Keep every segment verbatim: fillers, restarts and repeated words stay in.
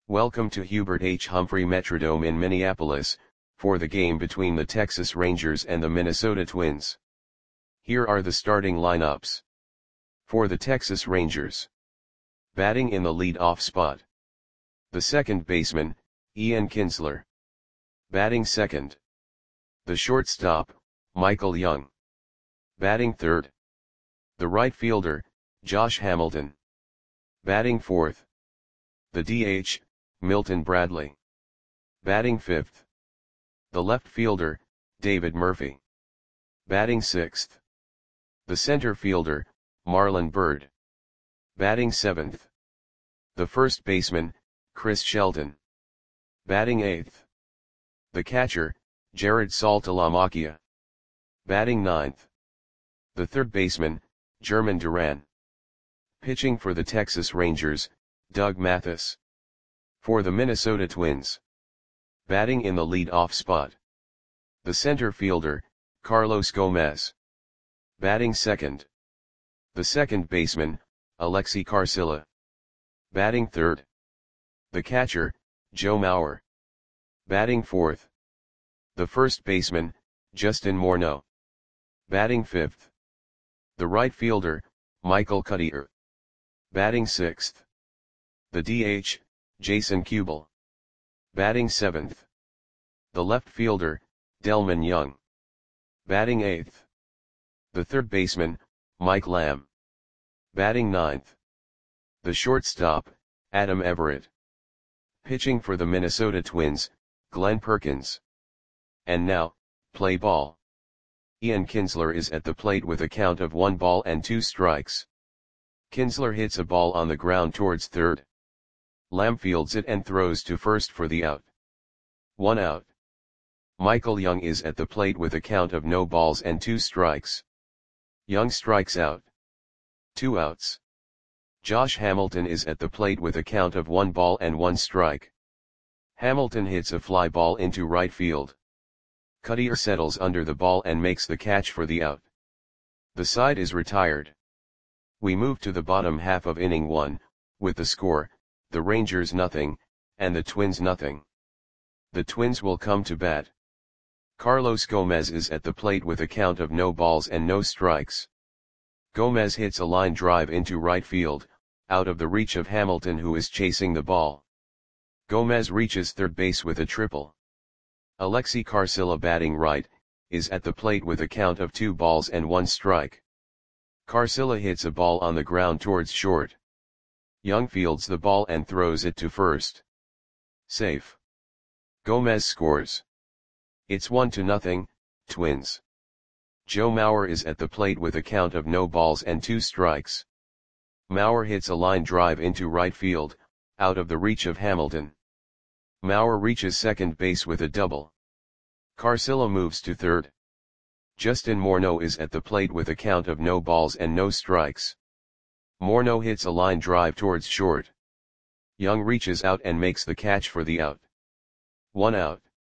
Welcome to Hubert H. Humphrey Metrodome in Minneapolis, for the game between the Texas Rangers and the Minnesota Twins. Here are the starting lineups. For the Texas Rangers. Batting in the lead-off spot. The second baseman, Ian Kinsler. Batting second. The shortstop, Michael Young. Batting third. The right fielder, Josh Hamilton. Batting fourth. The D H, Milton Bradley. Batting fifth. The left fielder, David Murphy. Batting sixth. The center fielder, Marlon Byrd. Batting seventh. The first baseman, Chris Shelton. Batting eighth. The catcher, Jared Saltalamacchia. Batting ninth. The third baseman, German Duran. Pitching for the Texas Rangers, Doug Mathis. For the Minnesota Twins. Batting in the lead-off spot. The center fielder, Carlos Gomez. Batting second. The second baseman, Alexi Carcilla. Batting third. The catcher, Joe Mauer. Batting fourth. The first baseman, Justin Morneau. Batting fifth. The right fielder, Michael Cuddyer. Batting sixth. The D H, Jason Kubel. Batting seventh. The left fielder, Delman Young. Batting eighth. The third baseman, Mike Lamb. Batting ninth. The shortstop, Adam Everett. Pitching for the Minnesota Twins, Glenn Perkins. And now, play ball. Ian Kinsler is at the plate with a count of one ball and two strikes. Kinsler hits a ball on the ground towards third. Lamb fields it and throws to first for the out. One out. Michael Young is at the plate with a count of no balls and two strikes. Young strikes out. Two outs. Josh Hamilton is at the plate with a count of one ball and one strike. Hamilton hits a fly ball into right field. Cuddyer settles under the ball and makes the catch for the out. The side is retired. We move to the bottom half of inning one, with the score, the Rangers nothing, and the Twins nothing. The Twins will come to bat. Carlos Gomez is at the plate with a count of no balls and no strikes. Gomez hits a line drive into right field, out of the reach of Hamilton who is chasing the ball. Gomez reaches third base with a triple. Alexi Carcilla batting right, is at the plate with a count of two balls and one strike. Carcilla hits a ball on the ground towards short. Young fields the ball and throws it to first. Safe. Gomez scores. It's one to nothing, Twins. Joe Mauer is at the plate with a count of no balls and two strikes. Mauer hits a line drive into right field, out of the reach of Hamilton. Mauer reaches second base with a double. Carcilla moves to third. Justin Morneau is at the plate with a count of no balls and no strikes. Morneau hits a line drive towards short. Young reaches out and makes the catch for the out. One out.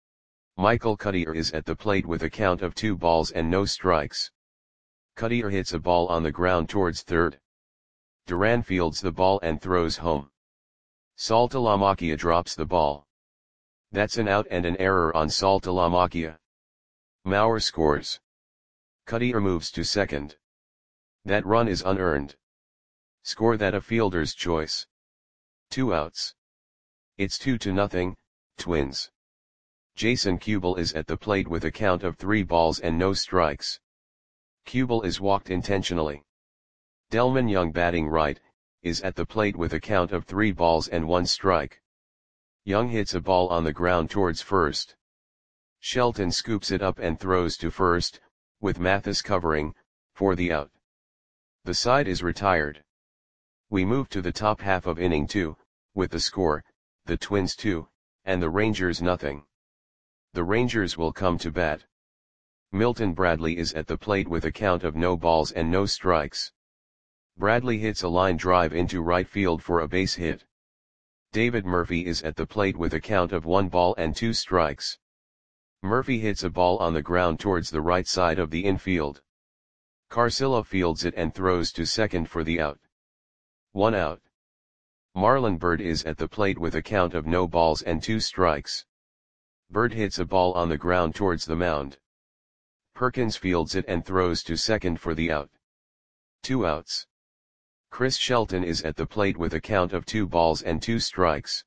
Michael Cuddyer is at the plate with a count of two balls and no strikes. Cuddyer hits a ball on the ground towards third. Duran fields the ball and throws home. Saltalamacchia drops the ball. That's an out and an error on Saltalamacchia. Mauer scores. Cuddyer moves to second. That run is unearned. Score that a fielder's choice. Two outs. It's two to nothing, Twins. Jason Kubel is at the plate with a count of three balls and no strikes. Kubel is walked intentionally. Delman Young batting right, is at the plate with a count of three balls and one strike. Young hits a ball on the ground towards first. Shelton scoops it up and throws to first, with Mathis covering, for the out. The side is retired. We move to the top half of inning two, with the score, the Twins two, and the Rangers nothing. The Rangers will come to bat. Milton Bradley is at the plate with a count of no balls and no strikes. Bradley hits a line drive into right field for a base hit. David Murphy is at the plate with a count of one ball and two strikes. Murphy hits a ball on the ground towards the right side of the infield. Carcilla fields it and throws to second for the out. One out. Marlon Byrd is at the plate with a count of no balls and two strikes. Byrd hits a ball on the ground towards the mound. Perkins fields it and throws to second for the out. Two outs. Chris Shelton is at the plate with a count of two balls and two strikes.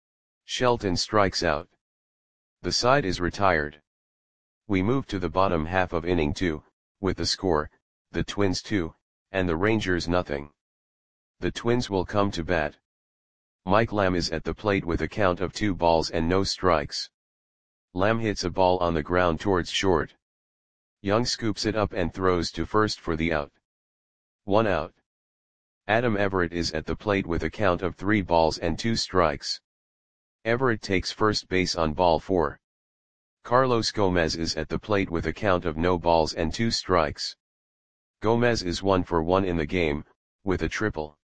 Shelton strikes out. The side is retired. We move to the bottom half of inning two, with the score, the Twins two, and the Rangers nothing. The Twins will come to bat. Mike Lamb is at the plate with a count of two balls and no strikes. Lamb hits a ball on the ground towards short. Young scoops it up and throws to first for the out. One out. Adam Everett is at the plate with a count of three balls and two strikes. Everett takes first base on ball four. Carlos Gomez is at the plate with a count of no balls and two strikes. Gomez is one for one in the game, with a triple.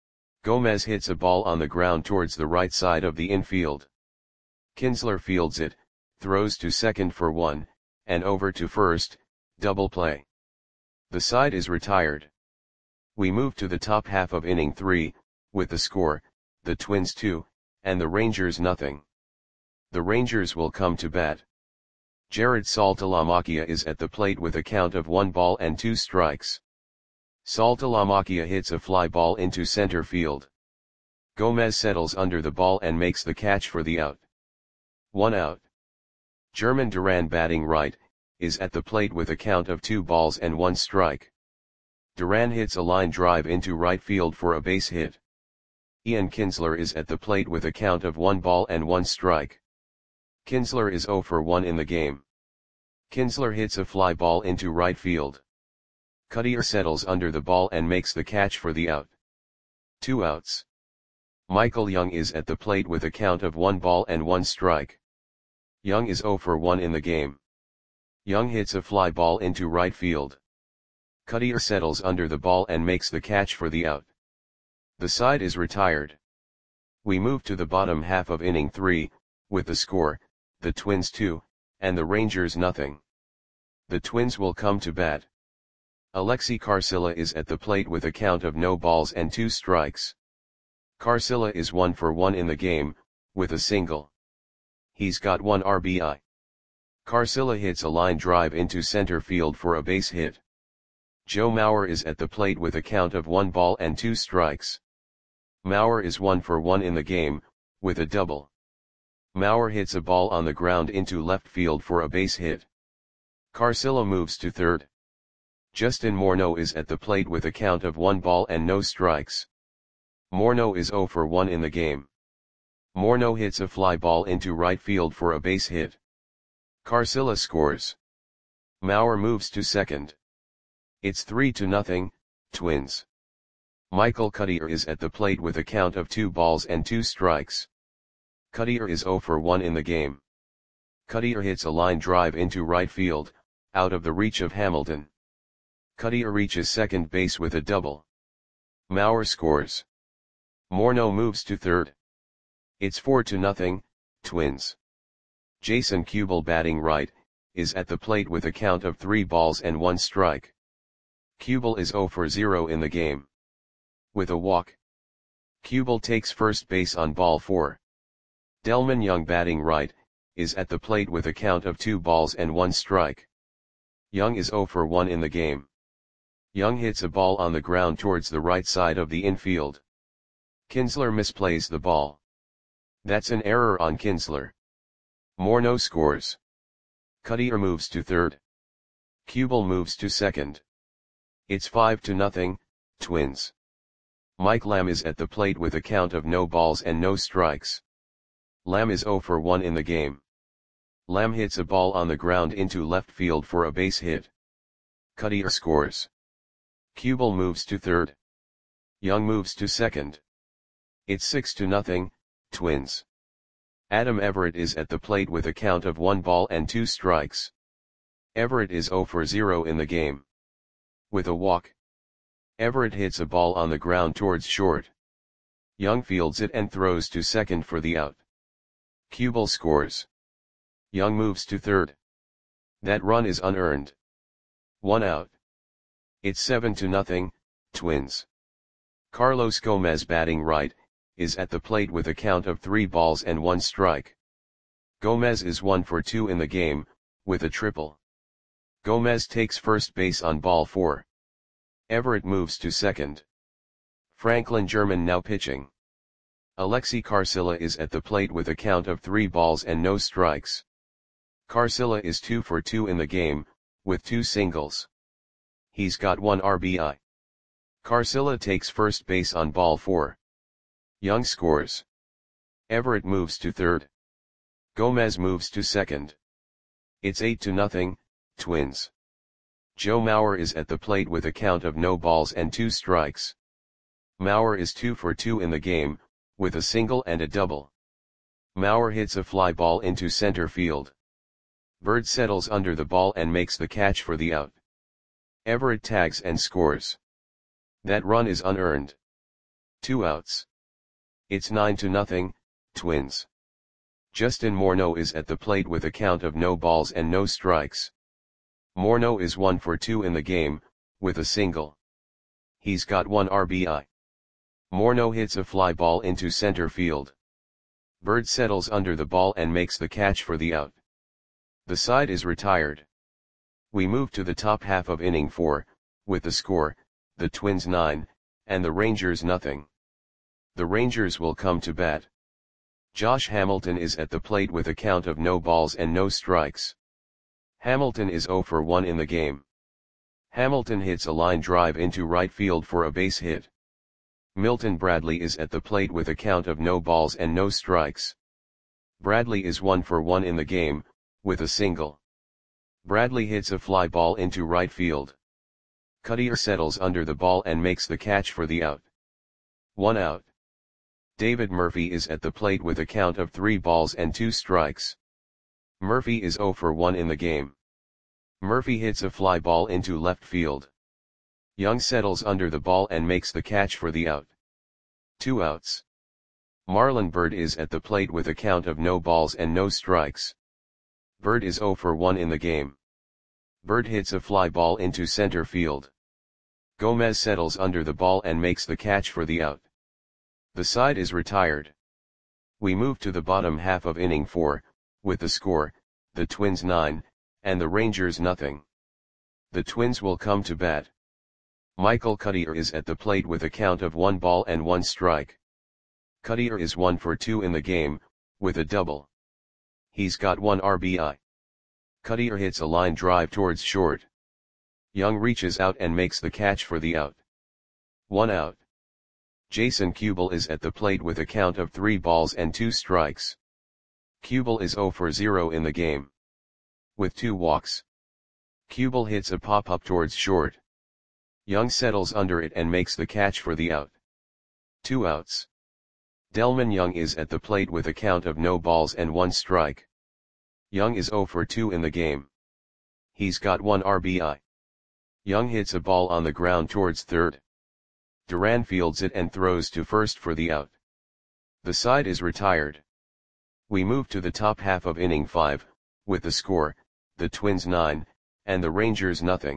Gomez hits a ball on the ground towards the right side of the infield. Kinsler fields it, throws to second for one, and over to first, double play. The side is retired. We move to the top half of inning three, with the score, the Twins two, and the Rangers nothing. The Rangers will come to bat. Jared Saltalamacchia is at the plate with a count of one ball and two strikes. Saltalamacchia hits a fly ball into center field. Gomez settles under the ball and makes the catch for the out. One out. German Duran, batting right, is at the plate with a count of two balls and one strike. Duran hits a line drive into right field for a base hit. Ian Kinsler is at the plate with a count of one ball and one strike. Kinsler is zero for one in the game. Kinsler hits a fly ball into right field. Cuttier settles under the ball and makes the catch for the out. Two outs. Michael Young is at the plate with a count of one ball and one strike. Young is zero for one in the game. Young hits a fly ball into right field. Cuttier settles under the ball and makes the catch for the out. The side is retired. We move to the bottom half of inning three, with the score, the Twins two, and the Rangers nothing. The Twins will come to bat. Alexi Carcilla is at the plate with a count of no balls and two strikes. Carcilla is one for one in the game, with a single. He's got one R B I. Carcilla hits a line drive into center field for a base hit. Joe Mauer is at the plate with a count of one ball and two strikes. Mauer is one for one in the game, with a double. Mauer hits a ball on the ground into left field for a base hit. Carcilla moves to third. Justin Morneau is at the plate with a count of one ball and no strikes. Morneau is zero for one in the game. Morneau hits a fly ball into right field for a base hit. Carcilla scores. Mauer moves to second. It's three to nothing, Twins. Michael Cuttier is at the plate with a count of two balls and two strikes. Cuttier is zero for one in the game. Cuttier hits a line drive into right field, out of the reach of Hamilton. Cuttier reaches second base with a double. Mauer scores. Morneau moves to third. It's four to nothing, Twins. Jason Kubel, batting right, is at the plate with a count of three balls and one strike. Kubel is zero for zero in the game. With a walk. Kubel takes first base on ball four. Delman Young, batting right, is at the plate with a count of two balls and one strike. Young is zero for one in the game. Young hits a ball on the ground towards the right side of the infield. Kinsler misplays the ball. That's an error on Kinsler. Morneau scores. Cuttier moves to third. Kubel moves to second. It's five to nothing, Twins. Mike Lamb is at the plate with a count of no balls and no strikes. Lamb is zero for one in the game. Lamb hits a ball on the ground into left field for a base hit. Cuttier scores. Kubel moves to third. Young moves to second. It's six to nothing, Twins. Adam Everett is at the plate with a count of one ball and two strikes. Everett is zero for zero in the game. With a walk. Everett hits a ball on the ground towards short. Young fields it and throws to second for the out. Kubel scores. Young moves to third. That run is unearned. One out. It's seven to nothing, Twins. Carlos Gomez, batting right, is at the plate with a count of three balls and one strike. Gomez is one for two in the game, with a triple. Gomez takes first base on ball four. Everett moves to second. Franklin German now pitching. Alexi Carcilla is at the plate with a count of three balls and no strikes. Carcilla is two for two in the game, with two singles. He's got one R B I. Carcilla takes first base on ball four. Young scores. Everett moves to third. Gomez moves to second. It's eight to nothing, Twins. Joe Mauer is at the plate with a count of no balls and two strikes. Mauer is two for two in the game, with a single and a double. Mauer hits a fly ball into center field. Bird settles under the ball and makes the catch for the out. Everett tags and scores. That run is unearned. Two outs. It's nine to nothing, Twins. Justin Morneau is at the plate with a count of no balls and no strikes. Morneau is one for two in the game, with a single. He's got one R B I. Morneau hits a fly ball into center field. Bird settles under the ball and makes the catch for the out. The side is retired. We move to the top half of inning four, with the score, the Twins nine, and the Rangers nothing. The Rangers will come to bat. Josh Hamilton is at the plate with a count of no balls and no strikes. Hamilton is zero for one in the game. Hamilton hits a line drive into right field for a base hit. Milton Bradley is at the plate with a count of no balls and no strikes. Bradley is one for one in the game, with a single. Bradley hits a fly ball into right field. Cuttier settles under the ball and makes the catch for the out. One out. David Murphy is at the plate with a count of three balls and two strikes. Murphy is zero for one in the game. Murphy hits a fly ball into left field. Young settles under the ball and makes the catch for the out. Two outs. Marlon Byrd is at the plate with a count of no balls and no strikes. Byrd is zero for one in the game. Byrd hits a fly ball into center field. Gomez settles under the ball and makes the catch for the out. The side is retired. We move to the bottom half of inning four, with the score, the Twins nine, and the Rangers nothing. The Twins will come to bat. Michael Cuttier is at the plate with a count of one ball and one strike. Cuttier is one for two in the game, with a double. He's got one R B I. Cuttier hits a line drive towards short. Young reaches out and makes the catch for the out. One out. Jason Kubel is at the plate with a count of three balls and two strikes. Kubel is zero for zero in the game. With two walks. Kubel hits a pop-up towards short. Young settles under it and makes the catch for the out. Two outs. Delman Young is at the plate with a count of no balls and one strike. Young is zero for two in the game. He's got one R B I. Young hits a ball on the ground towards third. Duran fields it and throws to first for the out. The side is retired. We move to the top half of inning five, with the score, the Twins nine, and the Rangers nothing.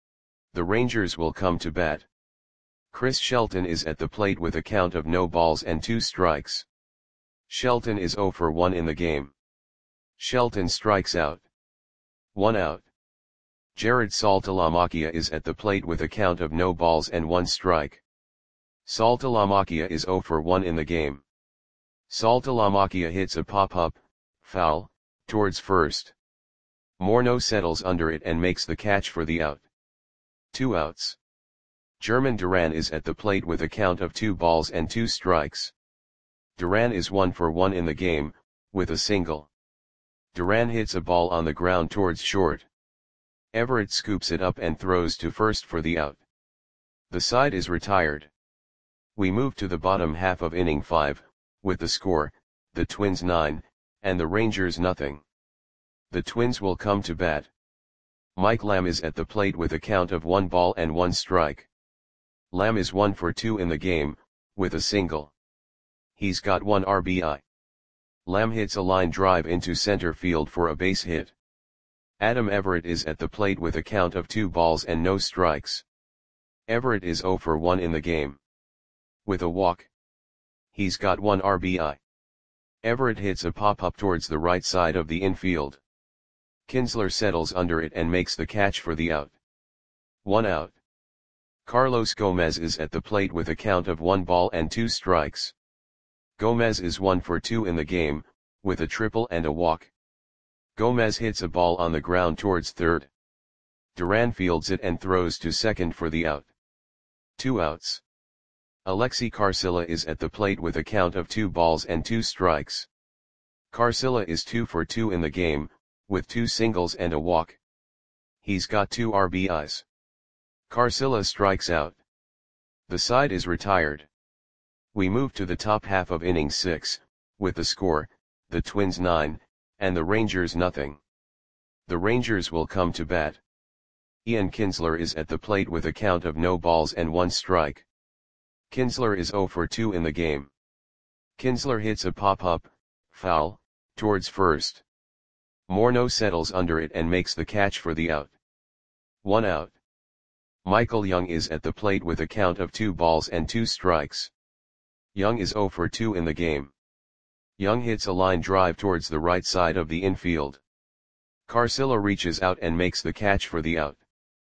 The Rangers will come to bat. Chris Shelton is at the plate with a count of no balls and two strikes. Shelton is zero for one in the game. Shelton strikes out. One out. Jared Saltalamacchia is at the plate with a count of no balls and one strike. Saltalamacchia is zero for one in the game. Saltalamacchia hits a pop-up, foul, towards first. Morneau settles under it and makes the catch for the out. Two outs. German Duran is at the plate with a count of two balls and two strikes. Duran is one for one in the game, with a single. Duran hits a ball on the ground towards short. Everett scoops it up and throws to first for the out. The side is retired. We move to the bottom half of inning five, with the score, the Twins nine, and the Rangers nothing. The Twins will come to bat. Mike Lamb is at the plate with a count of one ball and one strike. Lamb is one for two in the game, with a single. He's got one R B I. Lamb hits a line drive into center field for a base hit. Adam Everett is at the plate with a count of two balls and no strikes. Everett is zero for one in the game. With a walk. He's got one R B I. Everett hits a pop-up towards the right side of the infield. Kinsler settles under it and makes the catch for the out. One out. Carlos Gomez is at the plate with a count of one ball and two strikes. Gomez is one for two in the game, with a triple and a walk. Gomez hits a ball on the ground towards third. Duran fields it and throws to second for the out. Two outs. Alexi Carcilla is at the plate with a count of two balls and two strikes. Carcilla is two for two in the game, with two singles and a walk. He's got two R B Is. Carcilla strikes out. The side is retired. We move to the top half of inning six, with the score, the Twins nine, and the Rangers nothing. The Rangers will come to bat. Ian Kinsler is at the plate with a count of no balls and one strike. Kinsler is zero for two in the game. Kinsler hits a pop-up, foul, towards first. Morneau settles under it and makes the catch for the out. One out. Michael Young is at the plate with a count of two balls and two strikes. Young is zero for two in the game. Young hits a line drive towards the right side of the infield. Carcilla reaches out and makes the catch for the out.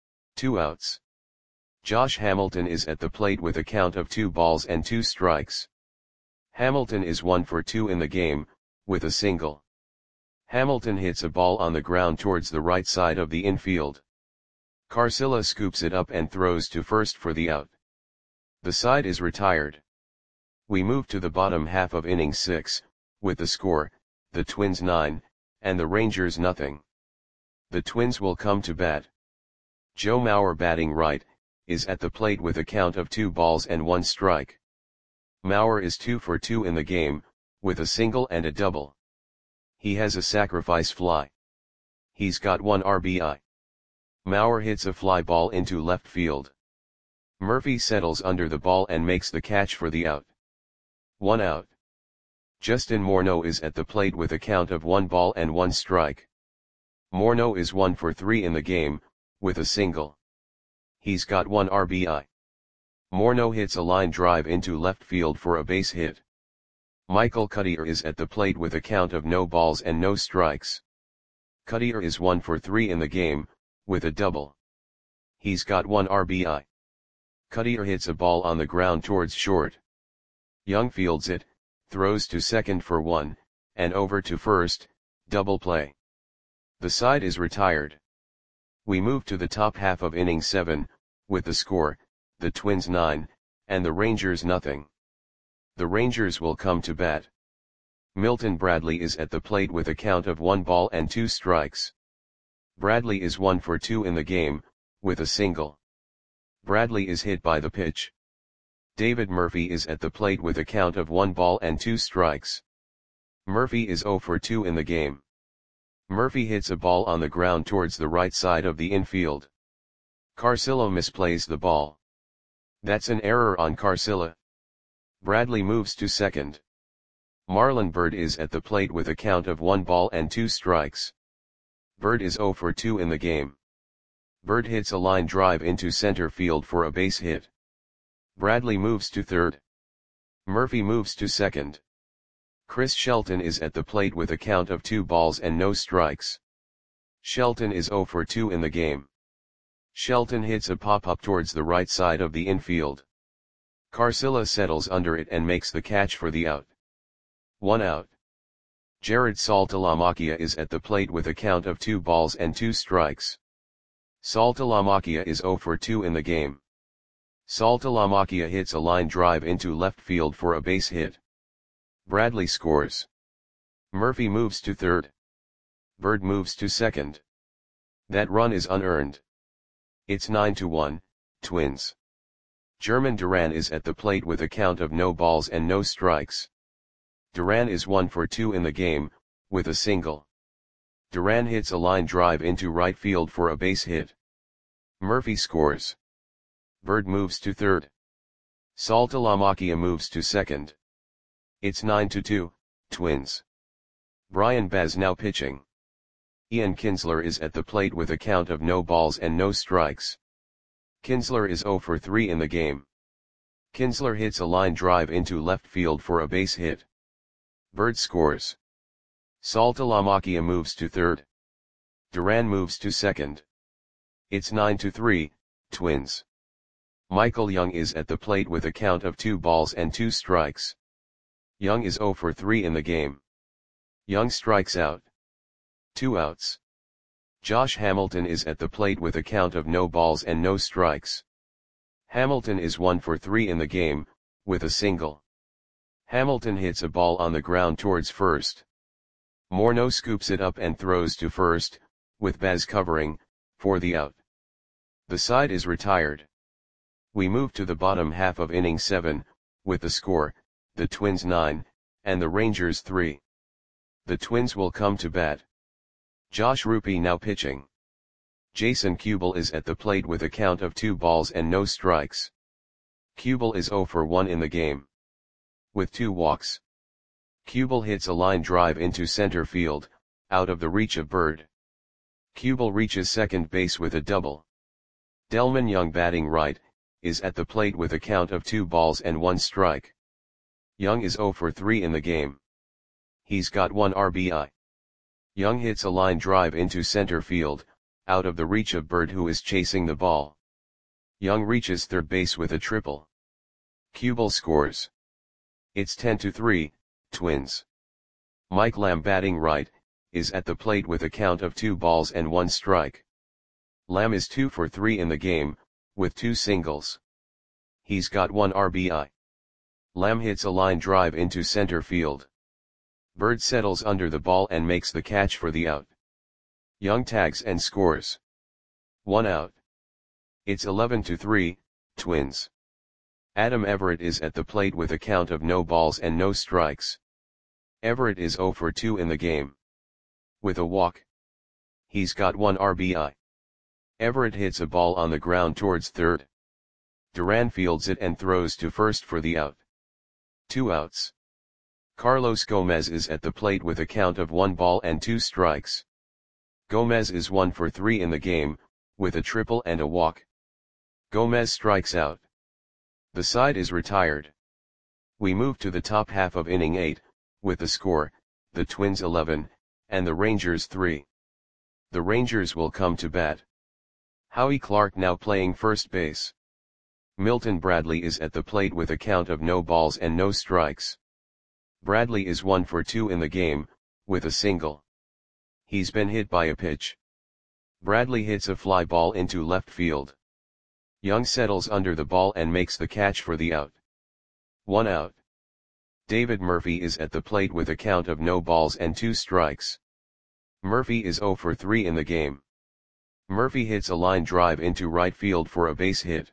Two outs. Josh Hamilton is at the plate with a count of two balls and two strikes. Hamilton is one for two in the game, with a single. Hamilton hits a ball on the ground towards the right side of the infield. Carcilla scoops it up and throws to first for the out. The side is retired. We move to the bottom half of inning six, with the score, the Twins nine, and the Rangers nothing. The Twins will come to bat. Joe Mauer batting right, is at the plate with a count of two balls and one strike. Mauer is two for two in the game, with a single and a double. He has a sacrifice fly. He's got one R B I. Mauer hits a fly ball into left field. Murphy settles under the ball and makes the catch for the out. One out. Justin Morneau is at the plate with a count of one ball and one strike. Morneau is one for three in the game, with a single. He's got one R B I. Morneau hits a line drive into left field for a base hit. Michael Cuddyer is at the plate with a count of no balls and no strikes. Cuddyer is one for three in the game, with a double. He's got one R B I. Cuddyer hits a ball on the ground towards short. Young fields it, throws to second for one, and over to first, double play. The side is retired. We move to the top half of inning seven, with the score, the Twins nine, and the Rangers nothing. The Rangers will come to bat. Milton Bradley is at the plate with a count of one ball and two strikes. Bradley is one for two in the game, with a single. Bradley is hit by the pitch. David Murphy is at the plate with a count of one ball and two strikes. Murphy is zero for two in the game. Murphy hits a ball on the ground towards the right side of the infield. Carcilla misplays the ball. That's an error on Carcilla. Bradley moves to second. Marlon Byrd is at the plate with a count of one ball and two strikes. Byrd is zero for two in the game. Byrd hits a line drive into center field for a base hit. Bradley moves to third. Murphy moves to second. Chris Shelton is at the plate with a count of two balls and no strikes. Shelton is zero for two in the game. Shelton hits a pop-up towards the right side of the infield. Carcilla settles under it and makes the catch for the out. One out. Jared Saltalamacchia is at the plate with a count of two balls and two strikes. Saltalamacchia is zero for two in the game. Saltalamacchia hits a line drive into left field for a base hit. Bradley scores. Murphy moves to third. Byrd moves to second. That run is unearned. It's nine to one, Twins. German Duran is at the plate with a count of no balls and no strikes. Duran is one for two in the game, with a single. Duran hits a line drive into right field for a base hit. Murphy scores. Byrd moves to third. Saltalamacchia moves to second. It's nine to two, Twins. Brian Baz now pitching. Ian Kinsler is at the plate with a count of no balls and no strikes. Kinsler is zero for three in the game. Kinsler hits a line drive into left field for a base hit. Bird scores. Saltalamacchia moves to third. Duran moves to second. It's nine to three, Twins. Michael Young is at the plate with a count of two balls and two strikes. Young is zero for three in the game. Young strikes out. Two outs. Josh Hamilton is at the plate with a count of no balls and no strikes. Hamilton is one for three in the game, with a single. Hamilton hits a ball on the ground towards first. Morneau scoops it up and throws to first, with Baz covering, for the out. The side is retired. We move to the bottom half of inning seven, with the score, the Twins nine, and the Rangers three. The Twins will come to bat. Josh Rupe now pitching. Jason Kubel is at the plate with a count of two balls and no strikes. Kubel is zero for one in the game. With two walks. Kubel hits a line drive into center field, out of the reach of Bird. Kubel reaches second base with a double. Delman Young batting right, is at the plate with a count of two balls and one strike. Young is zero for three in the game. He's got one R B I. Young hits a line drive into center field, out of the reach of Bird who is chasing the ball. Young reaches third base with a triple. Kubel scores. It's ten to three, Twins. Mike Lamb batting right, is at the plate with a count of two balls and one strike. Lamb is two for three in the game, with two singles. He's got one R B I. Lamb hits a line drive into center field. Bird settles under the ball and makes the catch for the out. Young tags and scores. One out. It's eleven to three, Twins. Adam Everett is at the plate with a count of no balls and no strikes. Everett is zero for two in the game. With a walk. He's got one R B I. Everett hits a ball on the ground towards third. Duran fields it and throws to first for the out. Two outs. Carlos Gomez is at the plate with a count of one ball and two strikes. Gomez is one for three in the game, with a triple and a walk. Gomez strikes out. The side is retired. We move to the top half of inning eight, with the score, the Twins eleven, and the Rangers three. The Rangers will come to bat. Howie Clark now playing first base. Milton Bradley is at the plate with a count of no balls and no strikes. Bradley is one for two in the game, with a single. He's been hit by a pitch. Bradley hits a fly ball into left field. Young settles under the ball and makes the catch for the out. One out. David Murphy is at the plate with a count of no balls and two strikes. Murphy is zero for three in the game. Murphy hits a line drive into right field for a base hit.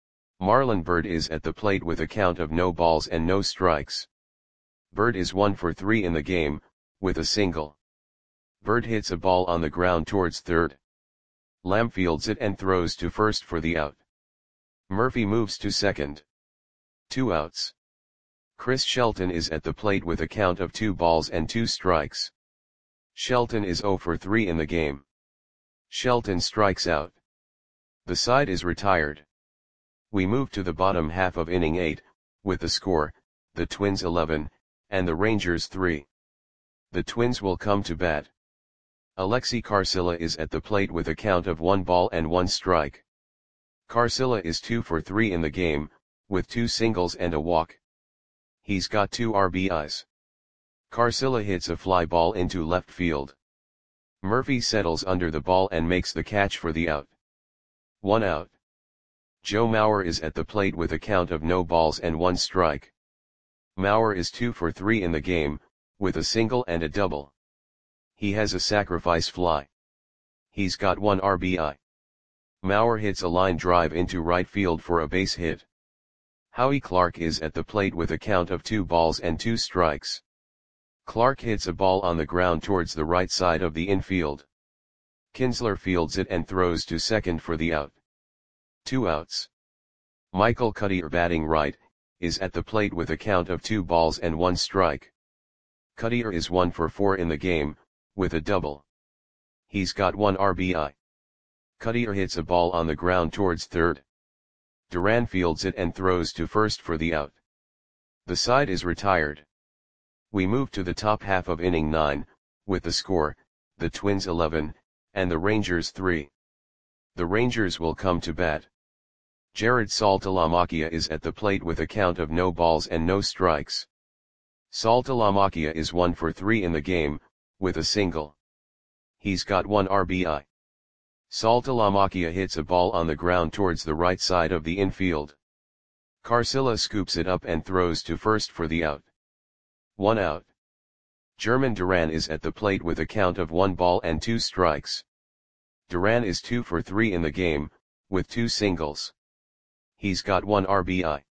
Marlon Byrd is at the plate with a count of no balls and no strikes. Byrd is one for three in the game, with a single. Byrd hits a ball on the ground towards third. Lamb fields it and throws to first for the out. Murphy moves to second. Two outs. Chris Shelton is at the plate with a count of two balls and two strikes. Shelton is zero for three in the game. Shelton strikes out. The side is retired. We move to the bottom half of inning eight, with the score, the Twins eleven, and the Rangers three. The Twins will come to bat. Alexi Carcilla is at the plate with a count of one ball and one strike. Carcilla is two for three in the game, with two singles and a walk. He's got two R B Is. Carcilla hits a fly ball into left field. Murphy settles under the ball and makes the catch for the out. One out. Joe Mauer is at the plate with a count of no balls and one strike. Mauer is two for three in the game, with a single and a double. He has a sacrifice fly. He's got one R B I. Mauer hits a line drive into right field for a base hit. Howie Clark is at the plate with a count of two balls and two strikes. Clark hits a ball on the ground towards the right side of the infield. Kinsler fields it and throws to second for the out. Two outs. Michael Cuddyer batting right, is at the plate with a count of two balls and one strike. Cuddyer is one for four in the game, with a double. He's got one R B I. Cuddyer hits a ball on the ground towards third. Duran fields it and throws to first for the out. The side is retired. We move to the top half of inning nine, with the score, the Twins eleven, and the Rangers three. The Rangers will come to bat. Jared Saltalamacchia is at the plate with a count of no balls and no strikes. Saltalamacchia is one for three in the game, with a single. He's got one R B I. Saltalamacchia hits a ball on the ground towards the right side of the infield. Carcilla scoops it up and throws to first for the out. One out. German Duran is at the plate with a count of one ball and two strikes. Duran is two for three in the game, with two singles. He's got one R B I.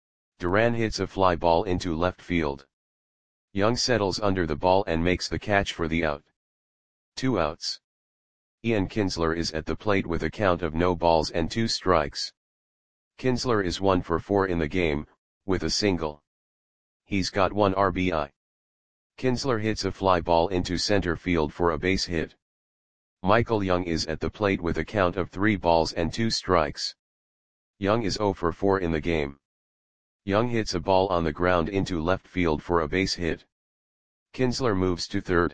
Duran hits a fly ball into left field. Young settles under the ball and makes the catch for the out. Two outs. Ian Kinsler is at the plate with a count of no balls and two strikes. Kinsler is one for four in the game, with a single. He's got one R B I. Kinsler hits a fly ball into center field for a base hit. Michael Young is at the plate with a count of three balls and two strikes. Young is zero for four in the game. Young hits a ball on the ground into left field for a base hit. Kinsler moves to third.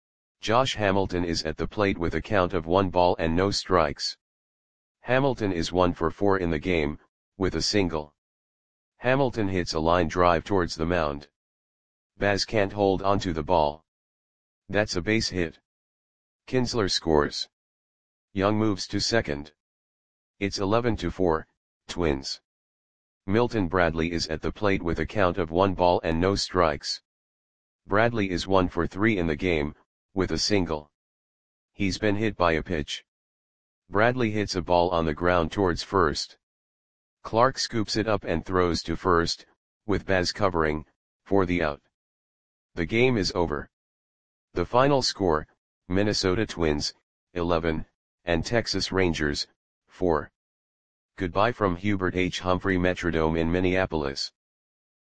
Josh Hamilton is at the plate with a count of one ball and no strikes. Hamilton is one for four in the game, with a single. Hamilton hits a line drive towards the mound. Baz can't hold onto the ball. That's a base hit. Kinsler scores. Young moves to second. It's eleven to four, Twins. Milton Bradley is at the plate with a count of one ball and no strikes. Bradley is one for three in the game, with a single. He's been hit by a pitch. Bradley hits a ball on the ground towards first. Clark scoops it up and throws to first, with Baz covering, for the out. The game is over. The final score, Minnesota Twins, eleven, and Texas Rangers, four. Goodbye from Hubert H. Humphrey Metrodome in Minneapolis.